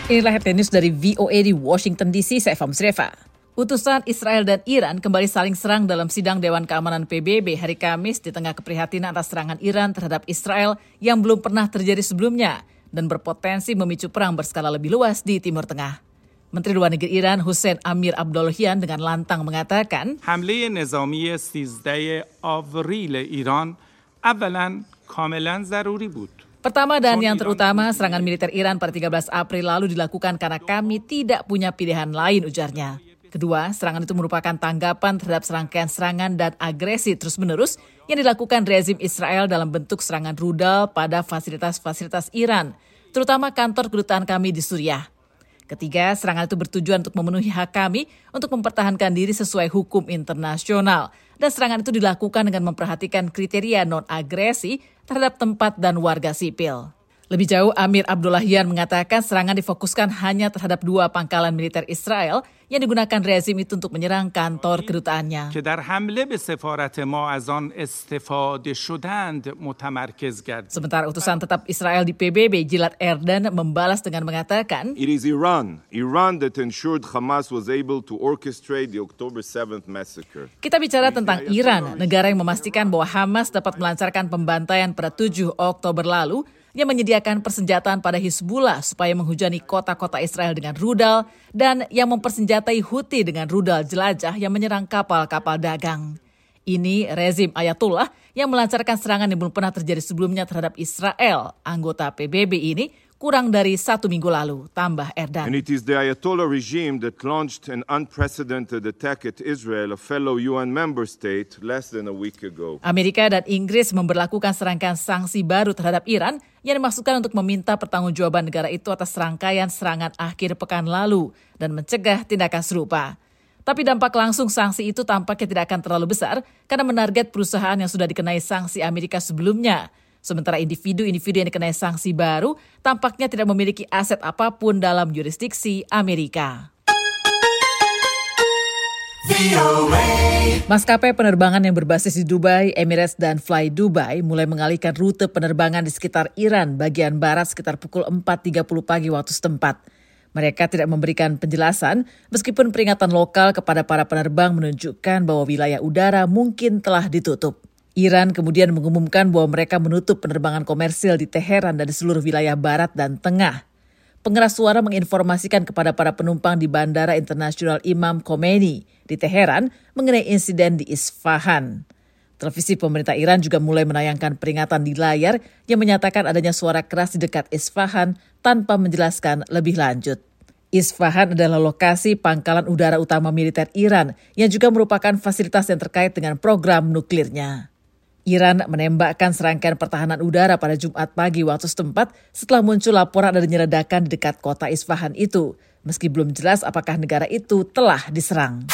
Inilah headline news dari VOA di Washington DC, saya Eva Musreva. Utusan Israel dan Iran kembali saling serang dalam sidang Dewan Keamanan PBB hari Kamis di tengah keprihatinan atas serangan Iran terhadap Israel yang belum pernah terjadi sebelumnya dan berpotensi memicu perang berskala lebih luas di Timur Tengah. Menteri Luar Negeri Iran Hussein Amir Abdollahian dengan lantang mengatakan, Hamle nizami 13 Avril Iran awalan kamilan zaruri bud. Pertama dan yang terutama, serangan militer Iran pada 13 April lalu dilakukan karena kami tidak punya pilihan lain, ujarnya. Kedua, serangan itu merupakan tanggapan terhadap serangkaian serangan dan agresi terus-menerus yang dilakukan rezim Israel dalam bentuk serangan rudal pada fasilitas-fasilitas Iran, terutama kantor kedutaan kami di Suriah. Ketiga, serangan itu bertujuan untuk memenuhi hak kami untuk mempertahankan diri sesuai hukum internasional. Dan serangan itu dilakukan dengan memperhatikan kriteria non-agresi terhadap tempat dan warga sipil. Lebih jauh, Amir Abdollahian mengatakan serangan difokuskan hanya terhadap 2 pangkalan militer Israel yang digunakan rezim itu untuk menyerang kantor kedutaannya. Sementara utusan tetap Israel di PBB, Gilad Erdan, membalas dengan mengatakan, It is Iran that ensured Hamas was able to orchestrate the October 7th massacre. Kita bicara tentang Iran, negara yang memastikan bahwa Hamas dapat melancarkan pembantaian pada 7 Oktober lalu, yang menyediakan persenjataan pada Hizbullah supaya menghujani kota-kota Israel dengan rudal dan yang mempersenjatai Houthi dengan rudal jelajah yang menyerang kapal-kapal dagang. Ini rezim Ayatollah yang melancarkan serangan yang belum pernah terjadi sebelumnya terhadap Israel. Anggota PBB ini kurang dari 1 minggu lalu, tambah Erdan. And it is the Ayatollah regime that launched an unprecedented attack at Israel, a fellow UN member state, less than a week ago. Amerika dan Inggris memberlakukan serangkaian sanksi baru terhadap Iran yang dimaksudkan untuk meminta pertanggungjawaban negara itu atas serangkaian serangan akhir pekan lalu dan mencegah tindakan serupa. Tapi dampak langsung sanksi itu tampaknya tidak akan terlalu besar karena menarget perusahaan yang sudah dikenai sanksi Amerika sebelumnya. Sementara individu-individu yang dikenai sanksi baru tampaknya tidak memiliki aset apapun dalam jurisdiksi Amerika. Maskapai penerbangan yang berbasis di Dubai, Emirates dan Fly Dubai mulai mengalihkan rute penerbangan di sekitar Iran bagian barat sekitar pukul 4.30 pagi waktu setempat. Mereka tidak memberikan penjelasan meskipun peringatan lokal kepada para penerbang menunjukkan bahwa wilayah udara mungkin telah ditutup. Iran kemudian mengumumkan bahwa mereka menutup penerbangan komersil di Teheran dan di seluruh wilayah barat dan tengah. Pengeras suara menginformasikan kepada para penumpang di Bandara Internasional Imam Khomeini di Teheran mengenai insiden di Isfahan. Televisi pemerintah Iran juga mulai menayangkan peringatan di layar yang menyatakan adanya suara keras di dekat Isfahan tanpa menjelaskan lebih lanjut. Isfahan adalah lokasi pangkalan udara utama militer Iran yang juga merupakan fasilitas yang terkait dengan program nuklirnya. Iran menembakkan serangkaian pertahanan udara pada Jumat pagi waktu setempat setelah muncul laporan adanya ledakan di dekat kota Isfahan itu, meski belum jelas apakah negara itu telah diserang.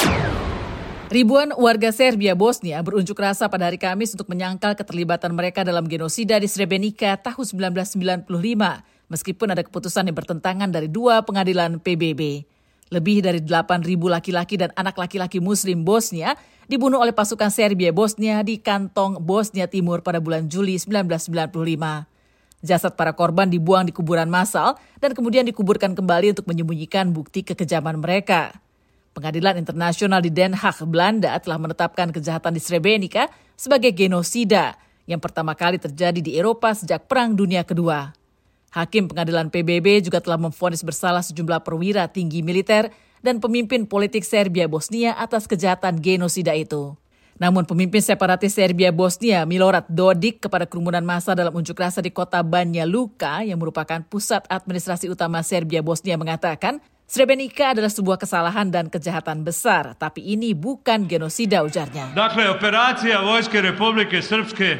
Ribuan warga Serbia Bosnia berunjuk rasa pada hari Kamis untuk menyangkal keterlibatan mereka dalam genosida di Srebrenica tahun 1995, meskipun ada keputusan yang bertentangan dari 2 pengadilan PBB. Lebih dari 8.000 laki-laki dan anak laki-laki Muslim Bosnia dibunuh oleh pasukan Serbia Bosnia di kantong Bosnia Timur pada bulan Juli 1995. Jasad para korban dibuang di kuburan massal dan kemudian dikuburkan kembali untuk menyembunyikan bukti kekejaman mereka. Pengadilan Internasional di Den Haag, Belanda telah menetapkan kejahatan di Srebrenica sebagai genosida yang pertama kali terjadi di Eropa sejak Perang Dunia Kedua. Hakim pengadilan PBB juga telah memvonis bersalah sejumlah perwira tinggi militer dan pemimpin politik Serbia Bosnia atas kejahatan genosida itu. Namun pemimpin separatis Serbia Bosnia Milorad Dodik kepada kerumunan massa dalam unjuk rasa di kota Banja Luka yang merupakan pusat administrasi utama Serbia Bosnia mengatakan Srebrenica adalah sebuah kesalahan dan kejahatan besar, tapi ini bukan genosida, ujarnya. Dakle, operacija Vojske Republike Srpske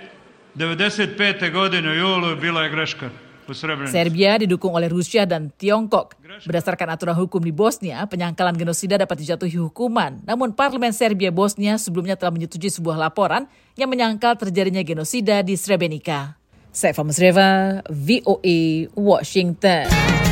95. godine u julu bila je greška. Serbia didukung oleh Rusia dan Tiongkok. Berdasarkan aturan hukum di Bosnia, penyangkalan genosida dapat dijatuhi hukuman. Namun Parlemen Serbia Bosnia sebelumnya telah menyetujui sebuah laporan yang menyangkal terjadinya genosida di Srebrenica. Saya Eva Musreva, VOA, Washington.